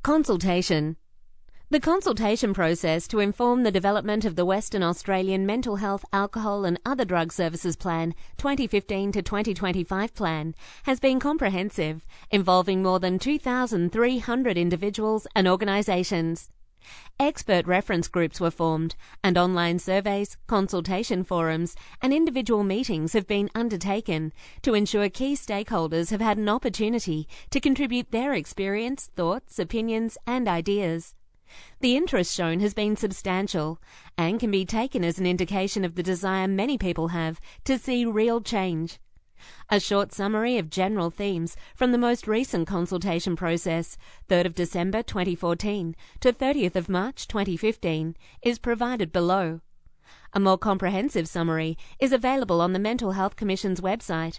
Consultation. The consultation process to inform the development of the Western Australian Mental Health, Alcohol and Other Drug Services Plan 2015 to 2025 plan has been comprehensive, involving more than 2,300 individuals and organisations. Expert reference groups were formed, and online surveys, consultation forums and individual meetings have been undertaken to ensure key stakeholders have had an opportunity to contribute their experience, thoughts, opinions and ideas. The interest shown has been substantial and can be taken as an indication of the desire many people have to see real change. A short summary of general themes from the most recent consultation process, 3rd of December 2014 to 30th of March 2015, is provided below. A more comprehensive summary is available on the Mental Health Commission's website,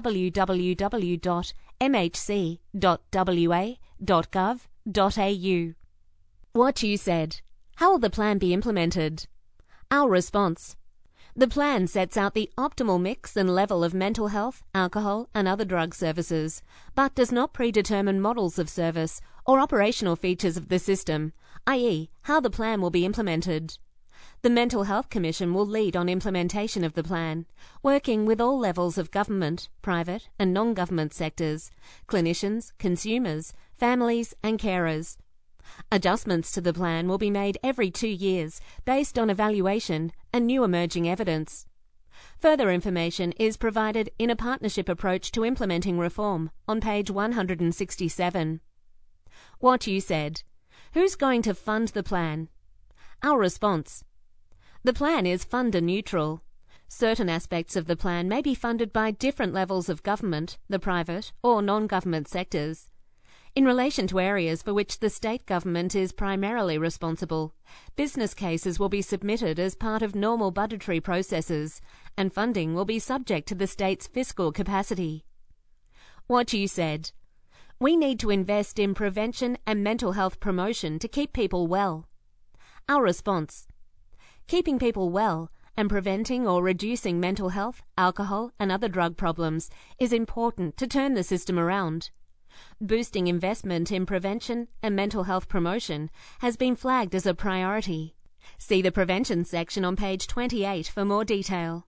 www.mhc.wa.gov.au. What you said. How will the plan be implemented? Our response. The plan sets out the optimal mix and level of mental health, alcohol and other drug services, but does not predetermine models of service or operational features of the system, i.e. how the plan will be implemented. The Mental Health Commission will lead on implementation of the plan, working with all levels of government, private and non-government sectors, clinicians, consumers, families and carers. Adjustments to the plan will be made every 2 years based on evaluation and new emerging evidence. Further information is provided in a partnership approach to implementing reform on page 167. What you said. Who's going to fund the plan? Our response. The plan is funder neutral. Certain aspects of the plan may be funded by different levels of government, the private or non-government sectors. In relation to areas for which the state government is primarily responsible, business cases will be submitted as part of normal budgetary processes, and funding will be subject to the state's fiscal capacity. What you said. We need to invest in prevention and mental health promotion to keep people well. Our response. Keeping people well and preventing or reducing mental health, alcohol and other drug problems is important to turn the system around. Boosting investment in prevention and mental health promotion has been flagged as a priority. See the prevention section on page 28 for more detail.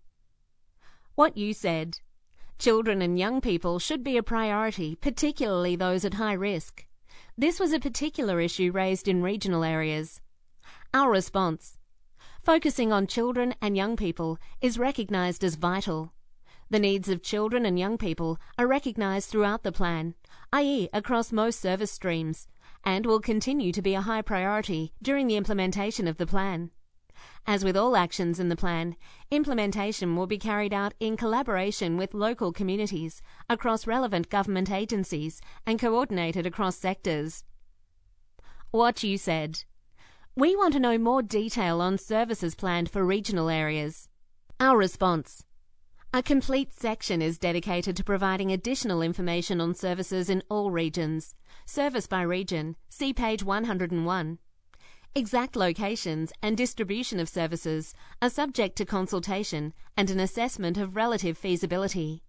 What you said. Children and young people should be a priority, particularly those at high risk. This was a particular issue raised in regional areas. Our response. Focusing on children and young people is recognised as vital. The needs of children and young people are recognised throughout the plan, i.e. across most service streams, and will continue to be a high priority during the implementation of the plan. As with all actions in the plan, implementation will be carried out in collaboration with local communities across relevant government agencies and coordinated across sectors. What you said. We want to know more detail on services planned for regional areas. Our response. A complete section is dedicated to providing additional information on services in all regions. Service by region, see page 101. Exact locations and distribution of services are subject to consultation and an assessment of relative feasibility.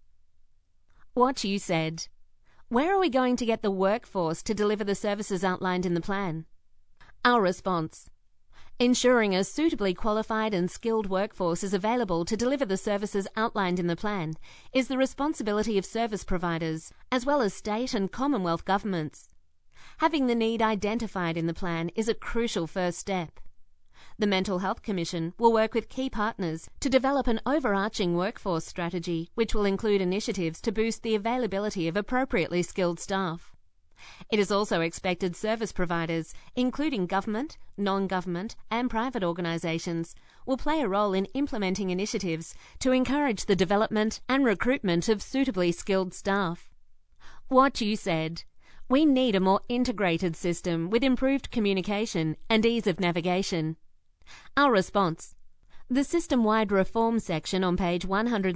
What you said. Where are we going to get the workforce to deliver the services outlined in the plan? Our response. Ensuring a suitably qualified and skilled workforce is available to deliver the services outlined in the plan is the responsibility of service providers, as well as state and Commonwealth governments. Having the need identified in the plan is a crucial first step. The Mental Health Commission will work with key partners to develop an overarching workforce strategy which will include initiatives to boost the availability of appropriately skilled staff. It is also expected service providers, including government, non-government and private organisations, will play a role in implementing initiatives to encourage the development and recruitment of suitably skilled staff. What you said. We need a more integrated system with improved communication and ease of navigation. Our response. The system-wide reform section on page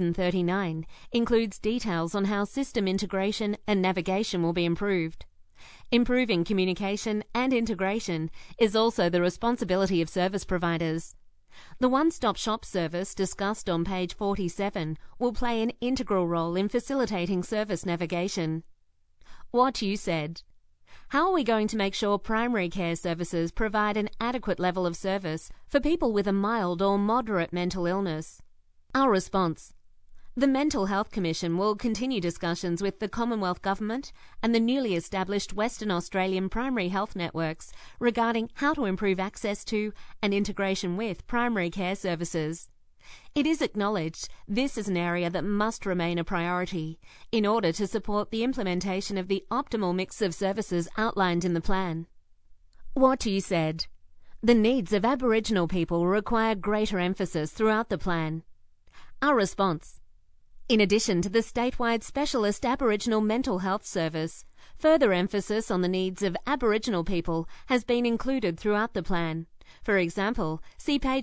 139 includes details on how system integration and navigation will be improved. Improving communication and integration is also the responsibility of service providers. The one-stop shop service discussed on page 47 will play an integral role in facilitating service navigation. What you said. How are we going to make sure primary care services provide an adequate level of service for people with a mild or moderate mental illness? Our response: the Mental Health Commission will continue discussions with the Commonwealth Government and the newly established Western Australian primary health networks regarding how to improve access to and integration with primary care services. It is acknowledged this is an area that must remain a priority in order to support the implementation of the optimal mix of services outlined in the plan. What you said. The needs of Aboriginal people require greater emphasis throughout the plan. Our response: in addition to the statewide specialist Aboriginal mental health service, further emphasis on the needs of Aboriginal people has been included throughout the plan. For example, see page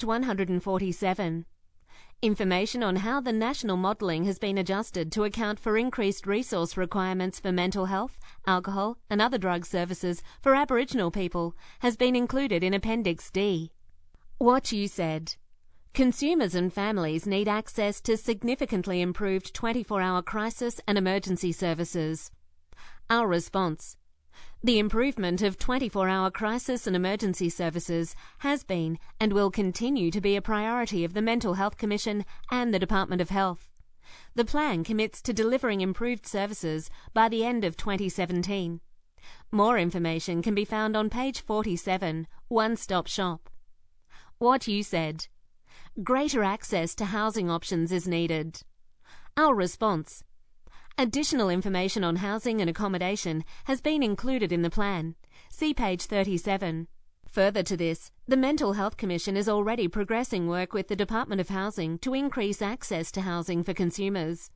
147. Information on how the national modelling has been adjusted to account for increased resource requirements for mental health, alcohol and other drug services for Aboriginal people has been included in Appendix D. What you said. Consumers and families need access to significantly improved 24-hour crisis and emergency services. Our response: the improvement of 24-hour crisis and emergency services has been and will continue to be a priority of the Mental Health Commission and the Department of Health. The plan commits to delivering improved services by the end of 2017. More information can be found on page 47, One Stop Shop. What you said. Greater access to housing options is needed. Our response: additional information on housing and accommodation has been included in the plan. See page 37. Further to this, the Mental Health Commission is already progressing work with the Department of Housing to increase access to housing for consumers.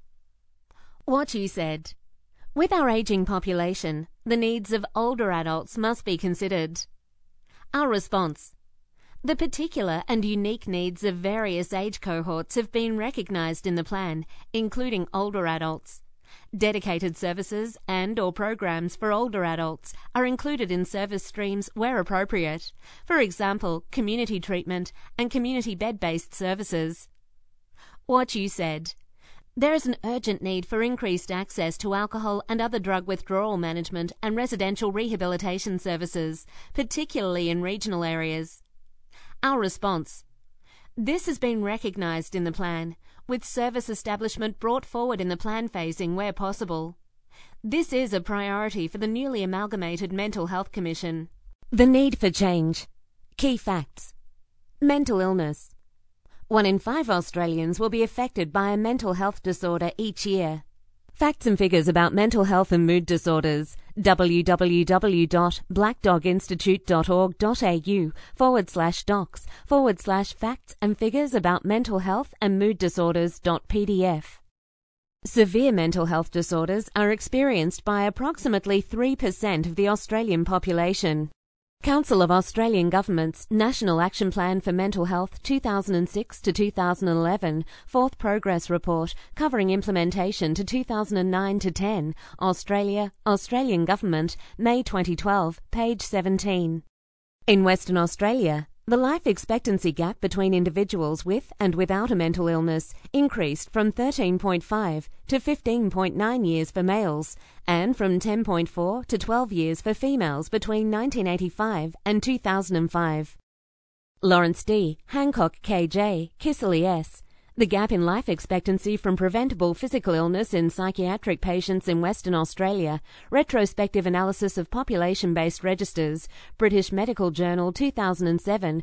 What you said. With our ageing population, the needs of older adults must be considered. Our response: the particular and unique needs of various age cohorts have been recognised in the plan, including older adults. Dedicated services and/or programs for older adults are included in service streams where appropriate. For example, community treatment and community bed-based services. What you said. There is an urgent need for increased access to alcohol and other drug withdrawal management and residential rehabilitation services, particularly in regional areas. Our response: this has been recognised in the plan, with service establishment brought forward in the plan phasing where possible. This is a priority for the newly amalgamated Mental Health Commission. The need for change. Key facts. Mental illness. 1 in 5 Australians will be affected by a mental health disorder each year. Facts and figures about mental health and mood disorders. www.blackdoginstitute.org.au/docs/facts and figures about mental health and mood disorders.pdf. Severe mental health disorders are experienced by approximately 3% of the Australian population. Council of Australian Government's National Action Plan for Mental Health 2006 to 2011, Fourth Progress Report covering implementation to 2009 to 10, Australia, Australian Government, May 2012, page 17. In Western Australia, the life expectancy gap between individuals with and without a mental illness increased from 13.5 to 15.9 years for males and from 10.4 to 12 years for females between 1985 and 2005. Lawrence D., Hancock K.J., Kissely S. The gap in life expectancy from preventable physical illness in psychiatric patients in Western Australia. Retrospective analysis of population-based registers. British Medical Journal 2007,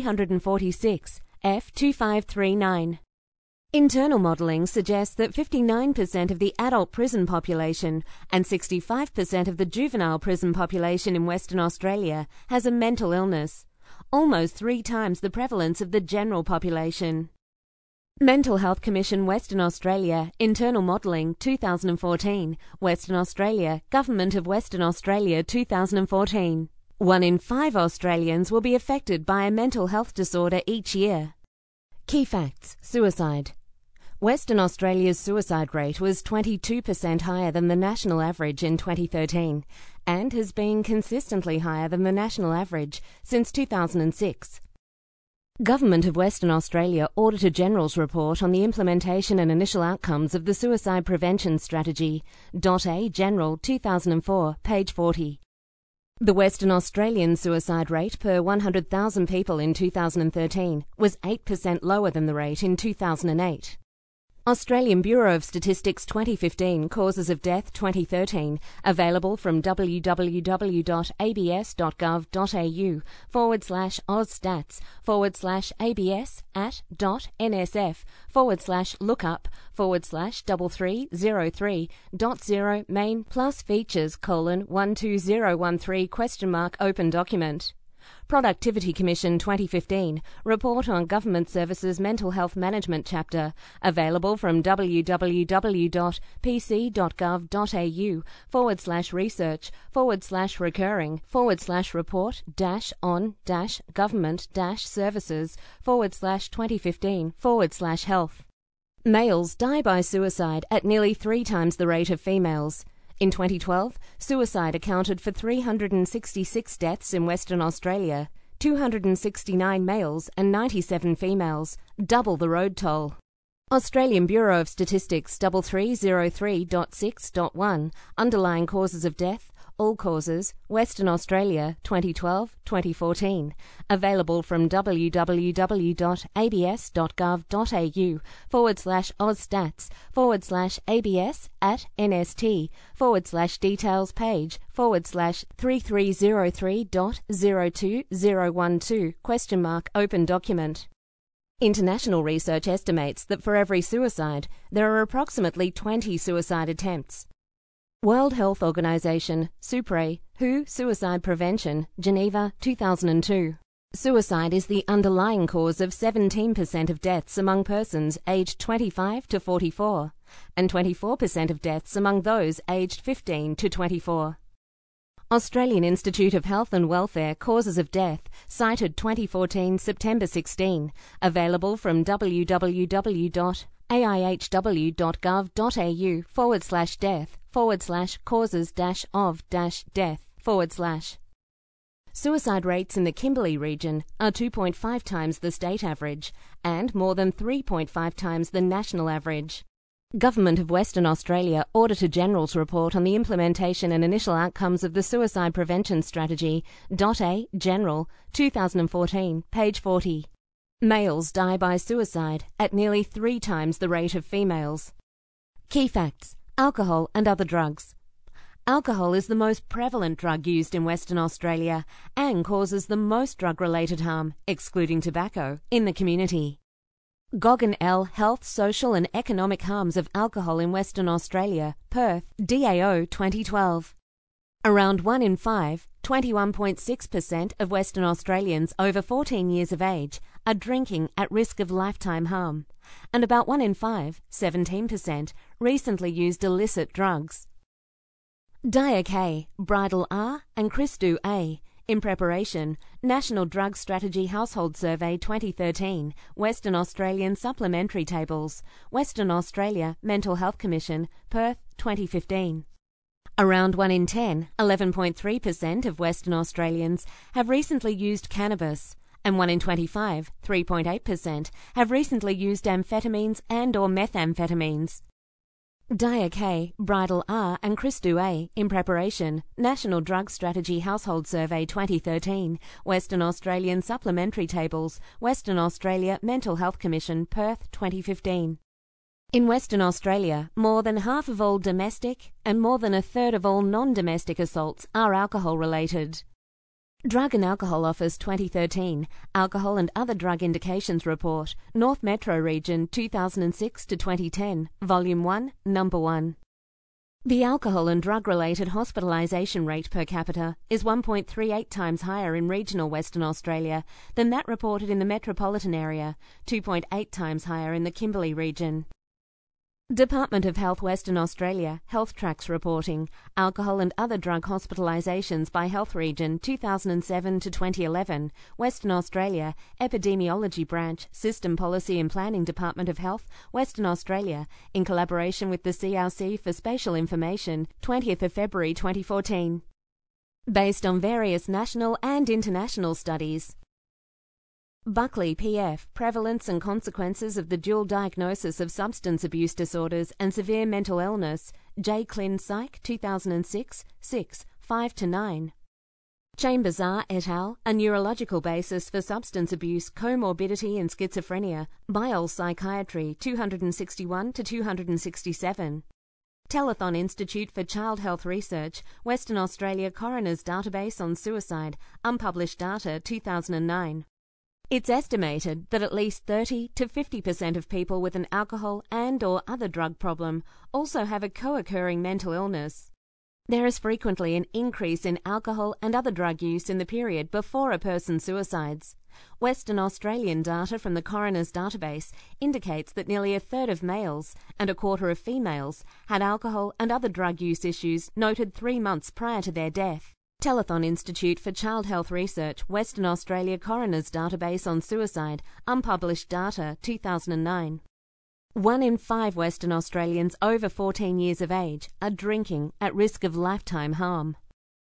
346, F 2539. Internal modelling suggests that 59% of the adult prison population and 65% of the juvenile prison population in Western Australia has a mental illness, almost 3 times the prevalence of the general population. Mental Health Commission Western Australia, Internal Modelling 2014, Western Australia, Government of Western Australia 2014. 1 in 5 Australians will be affected by a mental health disorder each year. Key facts. Suicide. Western Australia's suicide rate was 22% higher than the national average in 2013 and has been consistently higher than the national average since 2006. Government of Western Australia Auditor-General's report on the implementation and initial outcomes of the Suicide Prevention Strategy. A. General 2004, page 40. The Western Australian suicide rate per 100,000 people in 2013 was 8% lower than the rate in 2008. Australian Bureau of Statistics 2015 Causes of Death 2013, available from www.abs.gov.au/stats/lookup/3303.0 main plus features :12013 open document. Productivity Commission 2015 Report on Government Services Mental Health Management Chapter, available from www.pc.gov.au/research/report-on-government-services/2015/health. Males die by suicide at nearly 3 times the rate of females. In 2012, suicide accounted for 366 deaths in Western Australia, 269 males and 97 females, double the road toll. Australian Bureau of Statistics 3303.6.1 Underlying Causes of Death, All Causes, Western Australia, 2012-2014, available from www.abs.gov.au/ausstats/abs@nst/details page /3303.02012 open document. International research estimates that for every suicide, there are approximately 20 suicide attempts. World Health Organization, SUPRE, WHO, Suicide Prevention, Geneva, 2002. Suicide is the underlying cause of 17% of deaths among persons aged 25 to 44, and 24% of deaths among those aged 15 to 24. Australian Institute of Health and Welfare Causes of Death, cited 2014 September 16, available from www.aihw.gov.au/death/causes-of-death/. Suicide rates in the Kimberley region are 2.5 times the state average and more than 3.5 times the national average. Government of Western Australia Auditor-General's report on the implementation and initial outcomes of the Suicide Prevention Strategy, .A, General, 2014, page 40. Males die by suicide at nearly 3 times the rate of females. Key facts: alcohol and other drugs. Alcohol is the most prevalent drug used in Western Australia and causes the most drug-related harm, excluding tobacco, in the community. Goggin L. Health, Social and Economic Harms of Alcohol in Western Australia, Perth, DAO 2012. Around 1 in 5, 21.6% of Western Australians over 14 years of age are drinking at risk of lifetime harm, and about 1 in 5, 17%, recently used illicit drugs. Diak-A, Bridal R and Christu A. In preparation, National Drug Strategy Household Survey 2013, Western Australian Supplementary Tables, Western Australia Mental Health Commission, Perth, 2015. Around 1 in 10, 11.3% of Western Australians have recently used cannabis, and 1 in 25, 3.8%, have recently used amphetamines and or methamphetamines. Diak-A, Bridal R and Christu A. In preparation, National Drug Strategy Household Survey 2013, Western Australian Supplementary Tables, Western Australia Mental Health Commission, Perth, 2015. In Western Australia, more than half of all domestic and more than a third of all non-domestic assaults are alcohol-related. Drug and Alcohol Office 2013, Alcohol and Other Drug Indications Report, North Metro Region 2006 to 2010, Volume 1, Number 1. The alcohol and drug-related hospitalisation rate per capita is 1.38 times higher in regional Western Australia than that reported in the metropolitan area, 2.8 times higher in the Kimberley region. Department of Health Western Australia Health Tracks reporting Alcohol and Other Drug Hospitalisations by Health Region 2007 to 2011, Western Australia Epidemiology Branch System Policy and Planning Department of Health Western Australia in collaboration with the CRC for Spatial Information 20th of February 2014. Based on various national and international studies. Buckley, P.F., Prevalence and Consequences of the Dual Diagnosis of Substance Abuse Disorders and Severe Mental Illness, J. Clin Psych, 2006, 6, 5-9. Chambers-R et al., A Neurological Basis for Substance Abuse, Comorbidity and Schizophrenia, Biol Psychiatry, 261 to 267. Telethon Institute for Child Health Research, Western Australia Coroner's Database on Suicide, Unpublished Data, 2009. It's estimated that at least 30 to 50% of people with an alcohol and/or other drug problem also have a co-occurring mental illness. There is frequently an increase in alcohol and other drug use in the period before a person suicides. Western Australian data from the Coroner's Database indicates that nearly a third of males and a quarter of females had alcohol and other drug use issues noted 3 months prior to their death. Telethon Institute for Child Health Research, Western Australia Coroner's Database on Suicide, Unpublished Data, 2009. 1 in 5 Western Australians over 14 years of age are drinking at risk of lifetime harm.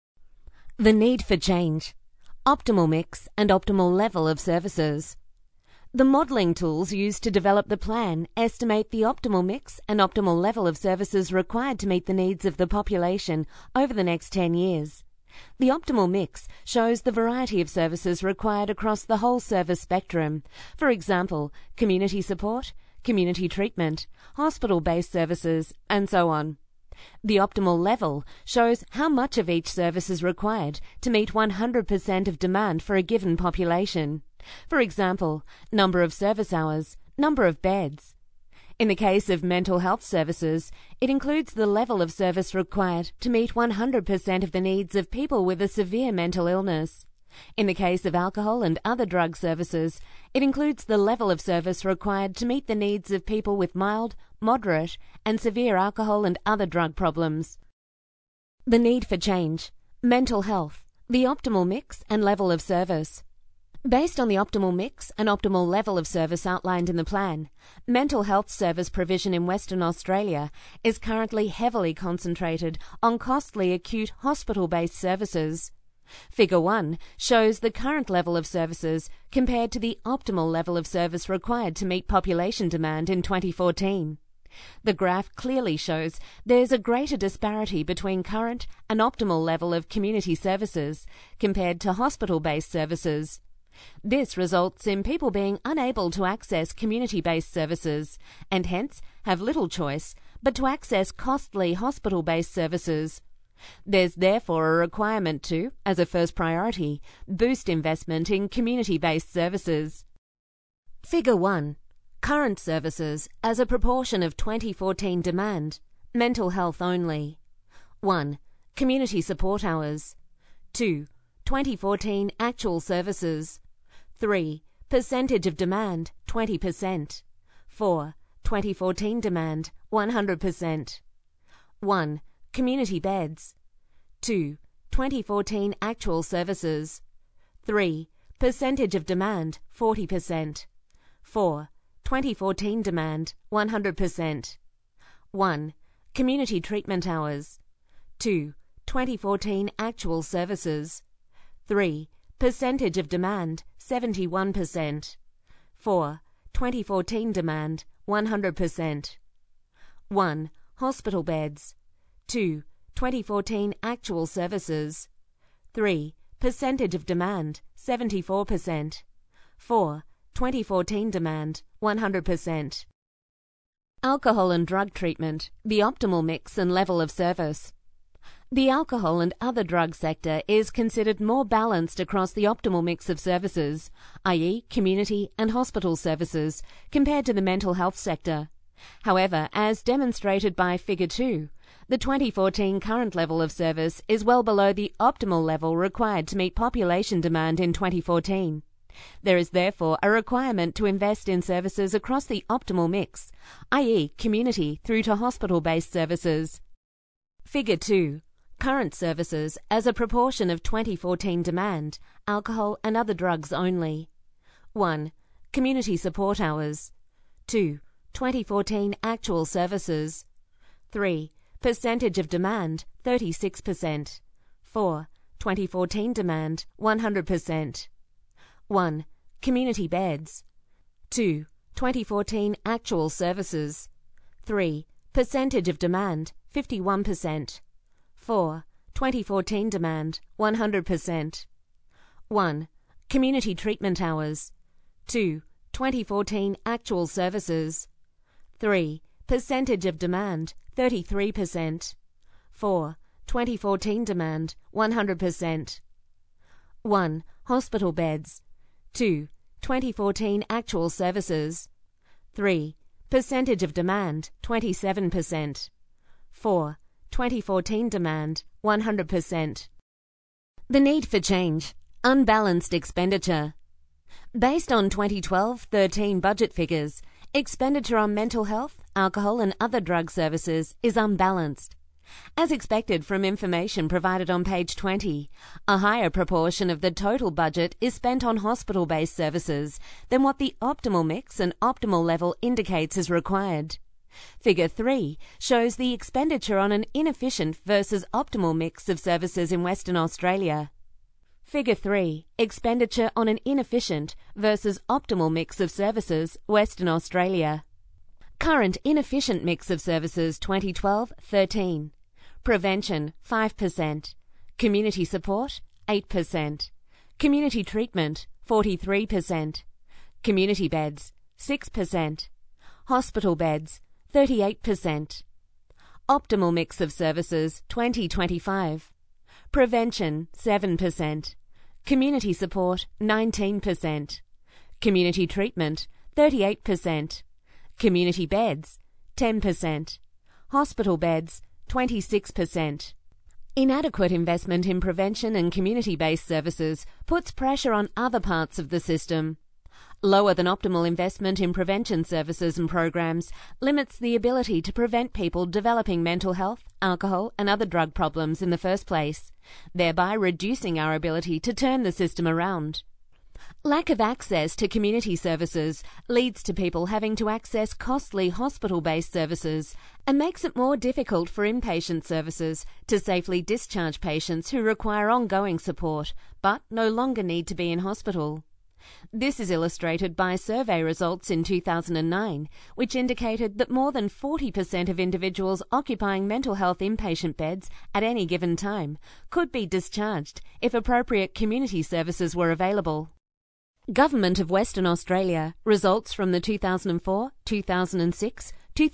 The need for change. Optimal mix and optimal level of services. The modelling tools used to develop the plan estimate the optimal mix and optimal level of services required to meet the needs of the population over the next 10 years. The optimal mix shows the variety of services required across the whole service spectrum. For example, community support, community treatment, hospital-based services, and so on. The optimal level shows how much of each service is required to meet 100% of demand for a given population. For example, number of service hours, number of beds. In the case of mental health services, it includes the level of service required to meet 100% of the needs of people with a severe mental illness. In the case of alcohol and other drug services, it includes the level of service required to meet the needs of people with mild, moderate, and severe alcohol and other drug problems. The need for change. Mental health. The optimal mix and level of service. Based on the optimal mix and optimal level of service outlined in the plan, mental health service provision in Western Australia is currently heavily concentrated on costly acute hospital-based services. Figure 1 shows the current level of services compared to the optimal level of service required to meet population demand in 2014. The graph clearly shows there's a greater disparity between current and optimal level of community services compared to hospital-based services. This results in people being unable to access community-based services and hence have little choice but to access costly hospital-based services. There's therefore a requirement to, as a first priority, boost investment in community-based services. Figure 1. Current services as a proportion of 2014 demand. Mental health only. 1. Community support hours. 2. 2014 actual services. 3. Percentage of demand, 20%. 4. 2014 demand, 100%. 1. Community beds. 2. 2014 actual services. 3. Percentage of demand, 40%. 4. 2014 demand, 100%. 1. Community treatment hours. 2. 2014 actual services. 3. Percentage of demand, 71%. 4. 2014 demand, 100%. 1. Hospital beds. 2. 2014 actual services. 3. Percentage of demand, 74%. 4. 2014 demand, 100%. Alcohol and drug treatment, the optimal mix and level of service. The alcohol and other drug sector is considered more balanced across the optimal mix of services, i.e. community and hospital services, compared to the mental health sector. However, as demonstrated by Figure 2, the 2014 current level of service is well below the optimal level required to meet population demand in 2014. There is therefore a requirement to invest in services across the optimal mix, i.e. community through to hospital-based services. Figure 2. Current services as a proportion of 2014 demand, alcohol and other drugs only. 1. Community support hours. 2. 2014 actual services. 3. Percentage of demand, 36%. 4. 2014 demand, 100%. 1. Community beds. 2. 2014 actual services. 3. Percentage of demand, 51%. 4. 2014 demand, 100%. 1. Community treatment hours. 2. 2014 actual services. 3. Percentage of demand, 33%. 4. 2014 demand, 100%. 1. Hospital beds. 2. 2014 actual services. 3. Percentage of demand, 27%. 4. 2014 demand, 100%. The need for change. Unbalanced expenditure. Based on 2012-13 budget figures, expenditure on mental health, alcohol and other drug services is unbalanced. As expected from information provided on page 20, a higher proportion of the total budget is spent on hospital-based services than what the optimal mix and optimal level indicates is required. Figure 3 shows the expenditure on an inefficient versus optimal mix of services in Western Australia. Figure 3, expenditure on an inefficient versus optimal mix of services, Western Australia. Current inefficient mix of services 2012-13. Prevention, 5%. Community support, 8%. Community treatment, 43%. Community beds, 6%. Hospital beds, 38%. Optimal mix of services, 2025. Prevention, 7%. Community support, 19%. Community treatment, 38%. Community beds, 10%. Hospital beds, 26%. Inadequate investment in prevention and community-based services puts pressure on other parts of the system. Lower than optimal investment in prevention services and programs limits the ability to prevent people developing mental health, alcohol and other drug problems in the first place, thereby reducing our ability to turn the system around. Lack of access to community services leads to people having to access costly hospital-based services and makes it more difficult for inpatient services to safely discharge patients who require ongoing support but no longer need to be in hospital. This is illustrated by survey results in 2009, which indicated that more than 40% of individuals occupying mental health inpatient beds at any given time could be discharged if appropriate community services were available. Government of Western Australia results from the 2004, 2006,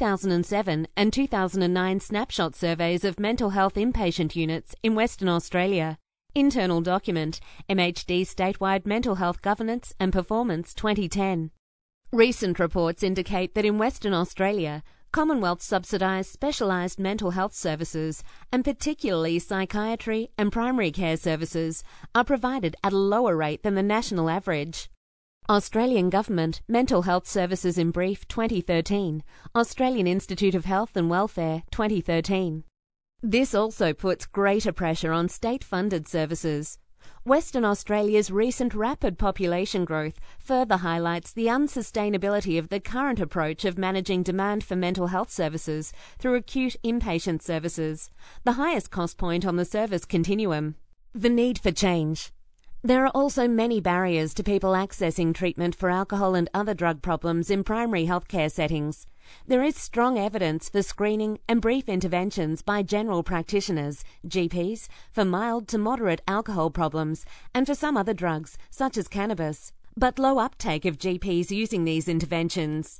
2007 and 2009 snapshot surveys of mental health inpatient units in Western Australia. Internal document, MHD Statewide Mental Health Governance and Performance 2010. Recent reports indicate that in Western Australia, Commonwealth subsidised specialised mental health services, and particularly psychiatry and primary care services, are provided at a lower rate than the national average. Australian Government Mental Health Services in Brief 2013, Australian Institute of Health and Welfare 2013. This also puts greater pressure on state-funded services. Western Australia's recent rapid population growth further highlights the unsustainability of the current approach of managing demand for mental health services through acute inpatient services, the highest cost point on the service continuum. The need for change. There are also many barriers to people accessing treatment for alcohol and other drug problems in primary healthcare settings. There is strong evidence for screening and brief interventions by general practitioners, GPs, for mild to moderate alcohol problems and for some other drugs, such as cannabis, but low uptake of GPs using these interventions.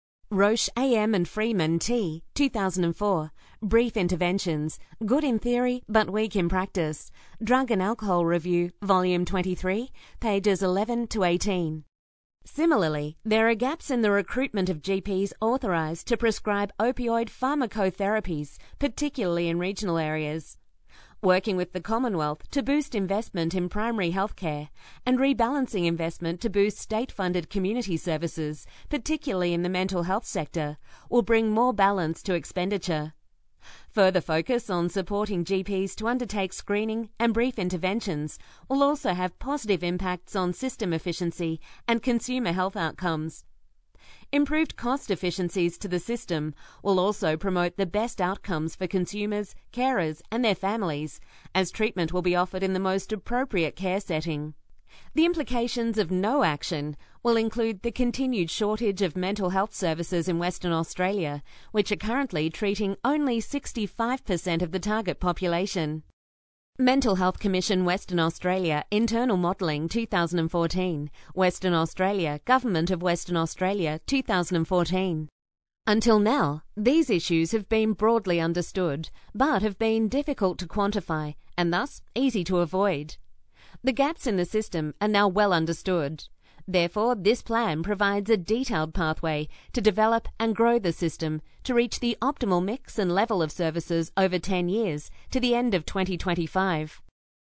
Roche AM and Freeman T. 2004. Brief Interventions. Good in theory but weak in practice. Drug and Alcohol Review, Volume 23, pages 11 to 18. Similarly, there are gaps in the recruitment of GPs authorised to prescribe opioid pharmacotherapies, particularly in regional areas. Working with the Commonwealth to boost investment in primary healthcare and rebalancing investment to boost state-funded community services, particularly in the mental health sector, will bring more balance to expenditure. Further focus on supporting GPs to undertake screening and brief interventions will also have positive impacts on system efficiency and consumer health outcomes. Improved cost efficiencies to the system will also promote the best outcomes for consumers, carers and their families, as treatment will be offered in the most appropriate care setting. The implications of no action will include the continued shortage of mental health services in Western Australia, which are currently treating only 65% of the target population. Mental Health Commission Western Australia Internal Modelling 2014, Western Australia, Government of Western Australia 2014. Until now, these issues have been broadly understood, but have been difficult to quantify and thus easy to avoid. The gaps in the system are now well understood. Therefore, this plan provides a detailed pathway to develop and grow the system to reach the optimal mix and level of services over 10 years to the end of 2025.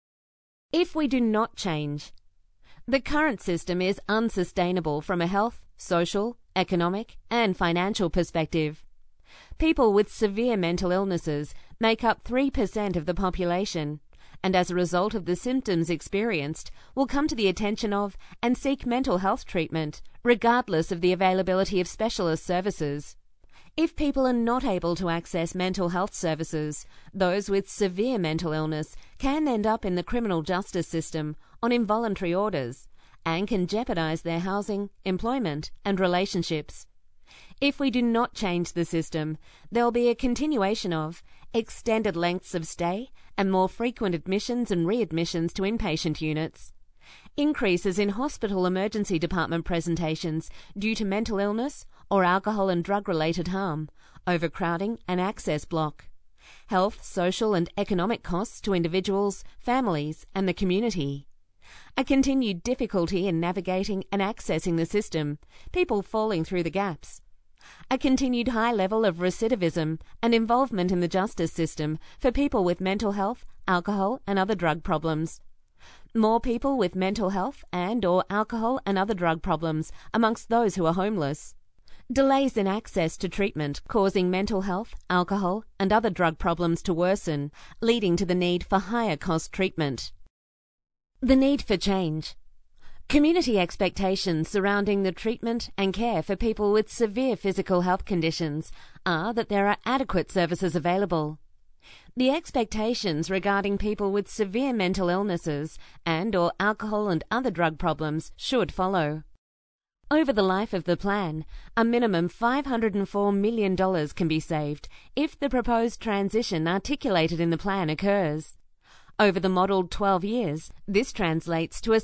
If we do not change, the current system is unsustainable from a health, social, economic and financial perspective. People with severe mental illnesses make up 3% of the population, and as a result of the symptoms experienced, will come to the attention of and seek mental health treatment, regardless of the availability of specialist services. If people are not able to access mental health services, those with severe mental illness can end up in the criminal justice system on involuntary orders and can jeopardise their housing, employment and relationships. If we do not change the system, there will be a continuation of extended lengths of stay and more frequent admissions and readmissions to inpatient units, increases in hospital emergency department presentations due to mental illness or alcohol and drug-related harm, overcrowding and access block, health, social and economic costs to individuals, families and the community, a continued difficulty in navigating and accessing the system, people falling through the gaps, a continued high level of recidivism and involvement in the justice system for people with mental health, alcohol and other drug problems, more people with mental health and/or alcohol and other drug problems amongst those who are homeless, delays in access to treatment causing mental health, alcohol and other drug problems to worsen, leading to the need for higher cost treatment. The need for change. Community expectations surrounding the treatment and care for people with severe physical health conditions are that there are adequate services available. The expectations regarding people with severe mental illnesses and/or alcohol and other drug problems should follow. Over the life of the plan, a minimum $504 million can be saved if the proposed transition articulated in the plan occurs. Over the modelled 12 years, this translates to a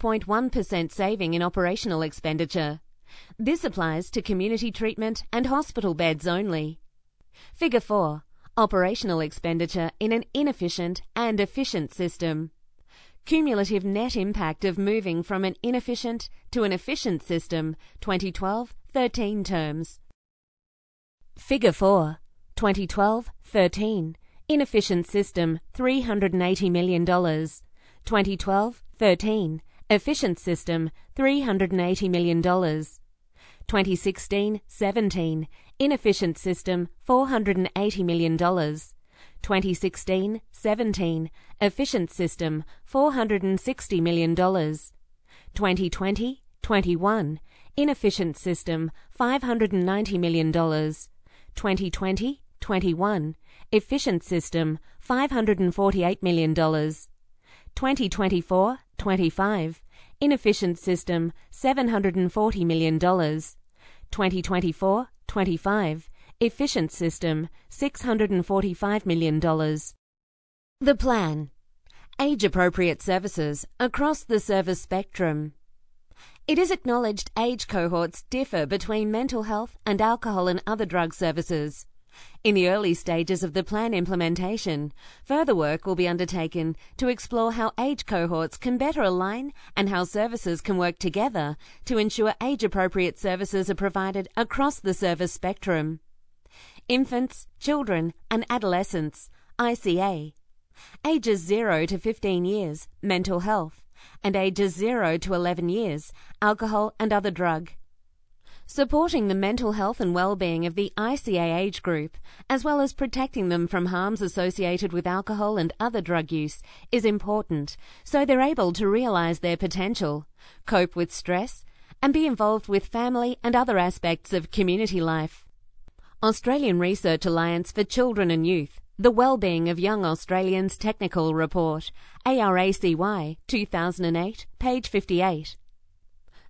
7.1% saving in operational expenditure. This applies to community treatment and hospital beds only. Figure 4. Operational expenditure in an inefficient and efficient system. Cumulative net impact of moving from an inefficient to an efficient system, 2012-13 terms. Figure 4. 2012-13. Inefficient system, $380 million. 2012-13. Efficient system, $380 million. 2016-17. Inefficient system, $480 million. 2016-17. Efficient system, $460 million. 2020-21. Inefficient system, $590 million. 2020-21. Efficient system, $548 million. 2024-25. Inefficient system, $740 million. 2024-25. Efficient system, $645 million. The plan. Age-appropriate services across the service spectrum. It is acknowledged age cohorts differ between mental health and alcohol and other drug services. In the early stages of the plan implementation, further work will be undertaken to explore how age cohorts can better align and how services can work together to ensure age-appropriate services are provided across the service spectrum. Infants, children and adolescents, ICA. Ages 0 to 15 years, mental health, and ages 0 to 11 years, alcohol and other drug. Supporting the mental health and well-being of the ICA age group, as well as protecting them from harms associated with alcohol and other drug use, is important so they're able to realise their potential, cope with stress, and be involved with family and other aspects of community life. Australian Research Alliance for Children and Youth, The Wellbeing of Young Australians Technical Report, ARACY 2008, page 58.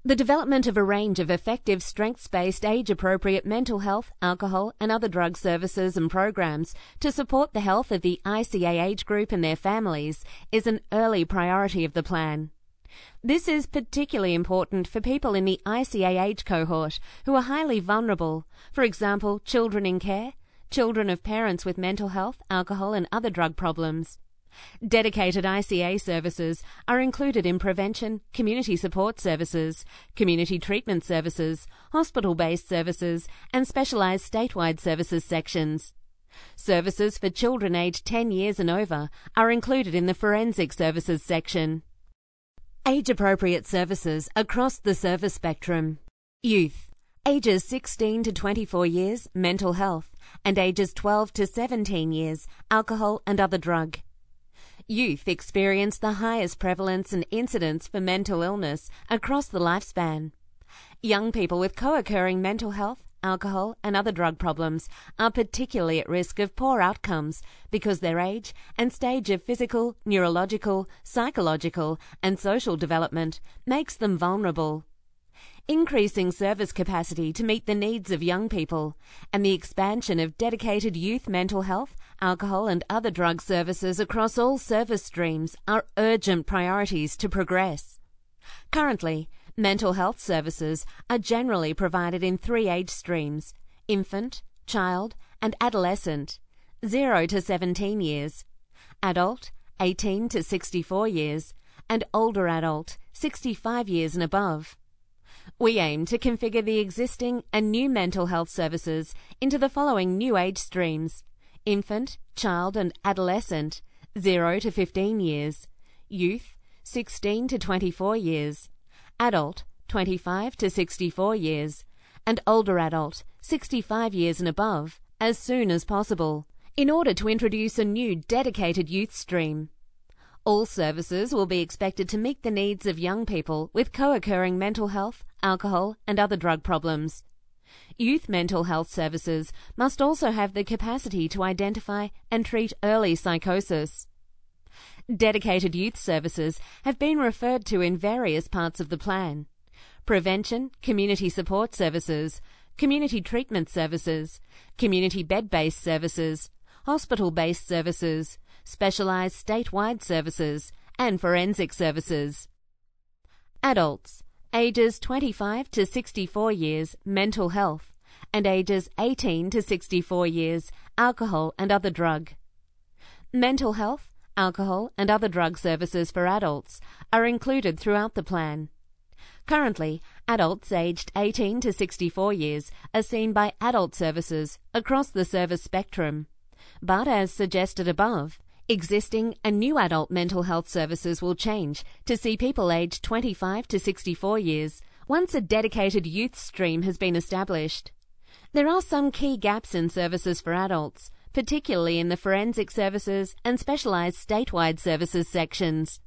The development of a range of effective strengths-based age-appropriate mental health, alcohol and other drug services and programs to support the health of the ICA age group and their families is an early priority of the plan. This is particularly important for people in the ICA age cohort who are highly vulnerable, for example, children in care, children of parents with mental health, alcohol and other drug problems. Dedicated ICA services are included in prevention, community support services, community treatment services, hospital-based services and specialised statewide services sections. Services for children aged 10 years and over are included in the forensic services section. Age-appropriate services across the service spectrum. Youth, ages 16 to 24 years, mental health, and ages 12 to 17 years, alcohol and other drug. Youth experience the highest prevalence and incidence for mental illness across the lifespan. Young people with co-occurring mental health, alcohol and other drug problems are particularly at risk of poor outcomes because their age and stage of physical, neurological, psychological and social development makes them vulnerable. Increasing service capacity to meet the needs of young people and the expansion of dedicated youth mental health, alcohol and other drug services across all service streams are urgent priorities to progress. Currently, mental health services are generally provided in 3 age streams: infant, child and adolescent, 0 to 17 years, adult, 18 to 64 years, and older adult, 65 years and above. We aim to configure the existing and new mental health services into the following new age streams: infant, child and adolescent, 0 to 15 years, youth, 16 to 24 years, adult, 25 to 64 years, and older adult, 65 years and above, as soon as possible, in order to introduce a new dedicated youth stream. All services will be expected to meet the needs of young people with co-occurring mental health, alcohol and other drug problems. Youth mental health services must also have the capacity to identify and treat early psychosis. Dedicated youth services have been referred to in various parts of the plan: prevention, community support services, community treatment services, community bed-based services, hospital-based services, specialised statewide services, and forensic services. Adults, ages 25 to 64 years, mental health, and ages 18 to 64 years, alcohol and other drug. Mental health, alcohol and other drug services for adults are included throughout the plan. Currently, adults aged 18 to 64 years are seen by adult services across the service spectrum. But as suggested above, existing and new adult mental health services will change to see people aged 25 to 64 years once a dedicated youth stream has been established. There are some key gaps in services for adults, particularly in the forensic services and specialised statewide services sections.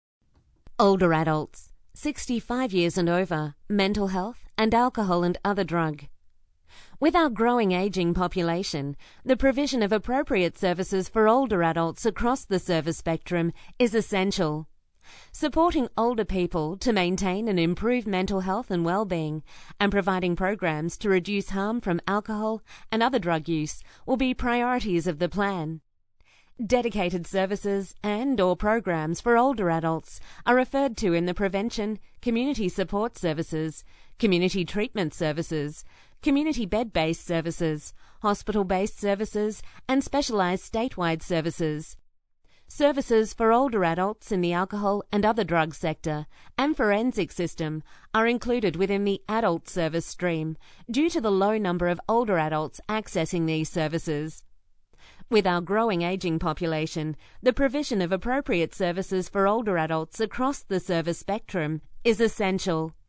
Older adults, 65 years and over, mental health and alcohol and other drug. With our growing ageing population, the provision of appropriate services for older adults across the service spectrum is essential. Supporting older people to maintain and improve mental health and well-being and providing programs to reduce harm from alcohol and other drug use will be priorities of the plan. Dedicated services and/or programs for older adults are referred to in the prevention, community support services, community treatment services, community bed-based services, hospital-based services, and specialised statewide services. Services for older adults in the alcohol and other drug sector and forensic system are included within the adult service stream due to the low number of older adults accessing these services. With our growing ageing population, the provision of appropriate services for older adults across the service spectrum is essential.